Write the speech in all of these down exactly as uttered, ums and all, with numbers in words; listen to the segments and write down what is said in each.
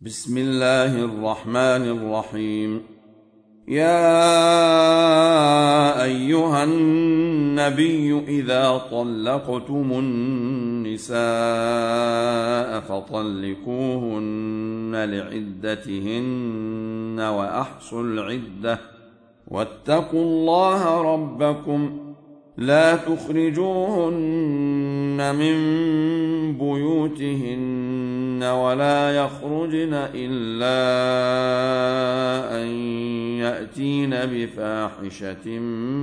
بسم الله الرحمن الرحيم. يا أيها النبي إذا طلقتم النساء فطلقوهن لعدتهن وأحصوا العدة واتقوا الله ربكم لا تخرجوهن من بيوتهن ولا يخرجن إلا أن يأتين بفاحشة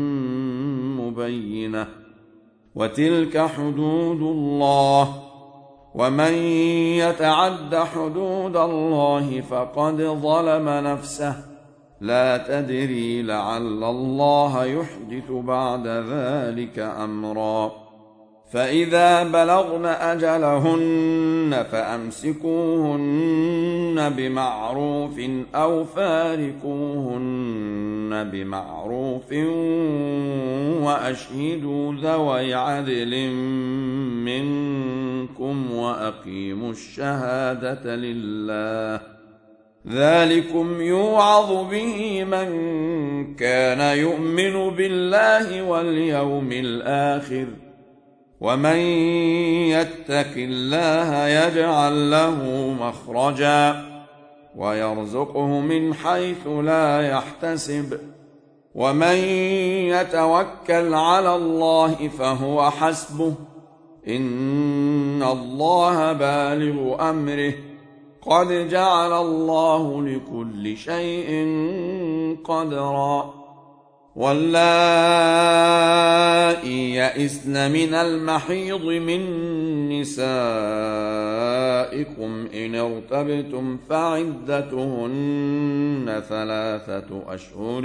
مبينة وتلك حدود الله ومن يتعد حدود الله فقد ظلم نفسه لا تدري لعل الله يحدث بعد ذلك أمرا. فإذا بلغن أجلهن فأمسكوهن بمعروف أو فارقوهن بمعروف وأشهدوا ذوي عدل منكم وأقيموا الشهادة لله ذلكم يوعظ به من كان يؤمن بالله واليوم الآخر ومن يتق الله يجعل له مخرجا ويرزقه من حيث لا يحتسب ومن يتوكل على الله فهو حسبه إن الله بالغ أمره قد جعل الله لكل شيء قدرا. واللائي يئسن من المحيض من نسائكم إن ارتبتم فعدتهن ثلاثة أشهر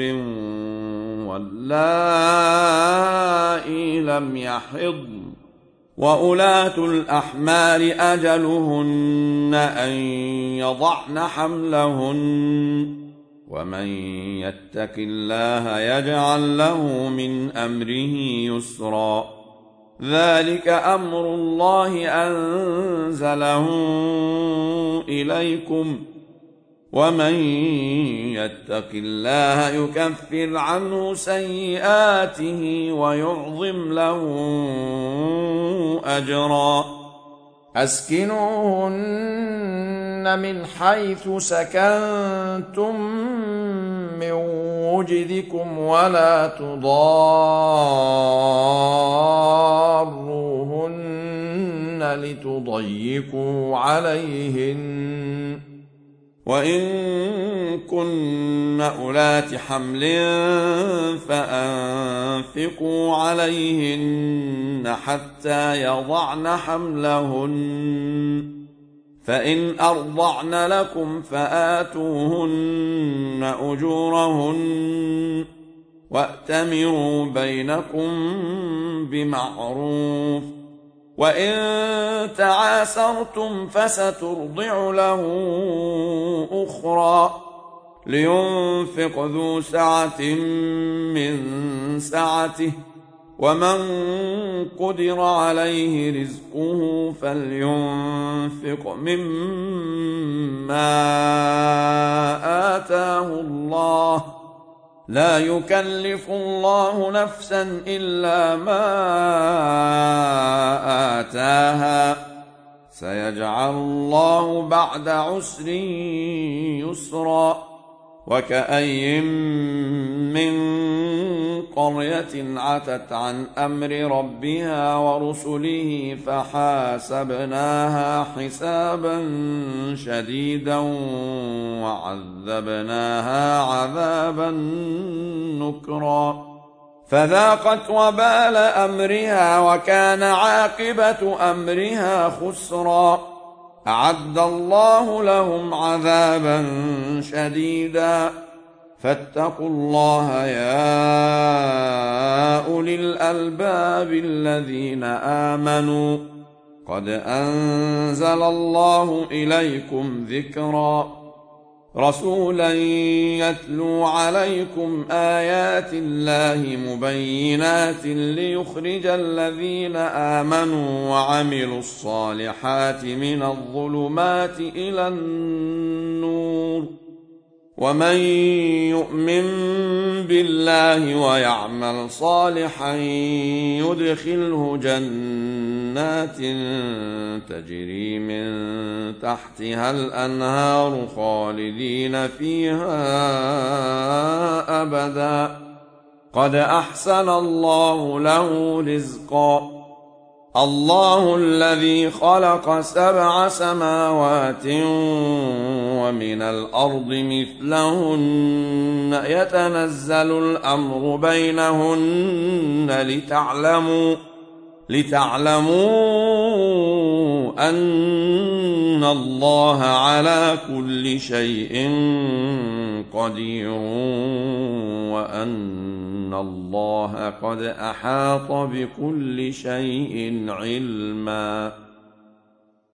واللائي لم يحضن وأولاة الأحمال أجلهن أن يضعن حملهن ومن يتق الله يجعل له من أمره يسرا. ذلك أمر الله أنزله إليكم ومن يتق الله يكفر عنه سيئاته ويعظم له أجرا. أسكنوهن من حيث سكنتم من وجدكم ولا تضاروهن لتضيقوا عليهن وإن كن أولات حمل فأنفقوا عليهن حتى يضعن حملهن فإن أرضعن لكم فآتوهن أجورهن وأتمروا بينكم بمعروف وإن تعاسرتم فسترضع له أخرى لينفق ذو سعة من سعته ومن قدر عليه رزقه فلينفق مما آتاه الله لا يكلف الله نفسا إلا ما آتاها سيجعل الله بعد عسر يسرا. وكأي من قرية عتت عن أمر ربها ورسله فحاسبناها حسابا شديدا وعذبناها عذابا نكرا فذاقت وبال أمرها وكان عاقبة أمرها خسرا. أعد الله لهم عذابا شديدا فاتقوا الله يا أولي الألباب الذين آمنوا قد أنزل الله إليكم ذكرا. رسولا يتلو عليكم آيات الله مبينات ليخرج الذين آمنوا وعملوا الصالحات من الظلمات إلى النور ومن يؤمن بالله ويعمل صالحا يدخله جنات تجري من تحتها الأنهار خالدين فيها أبدا قد أحسن الله له رزقا الله الذي خلق سبع سماوات ومن الأرض مثلهن يتنزل الأمر بينهن لتعلموا لتعلموا أن الله على كل شيء قدير وأن الله قد أحاط بكل شيء علما.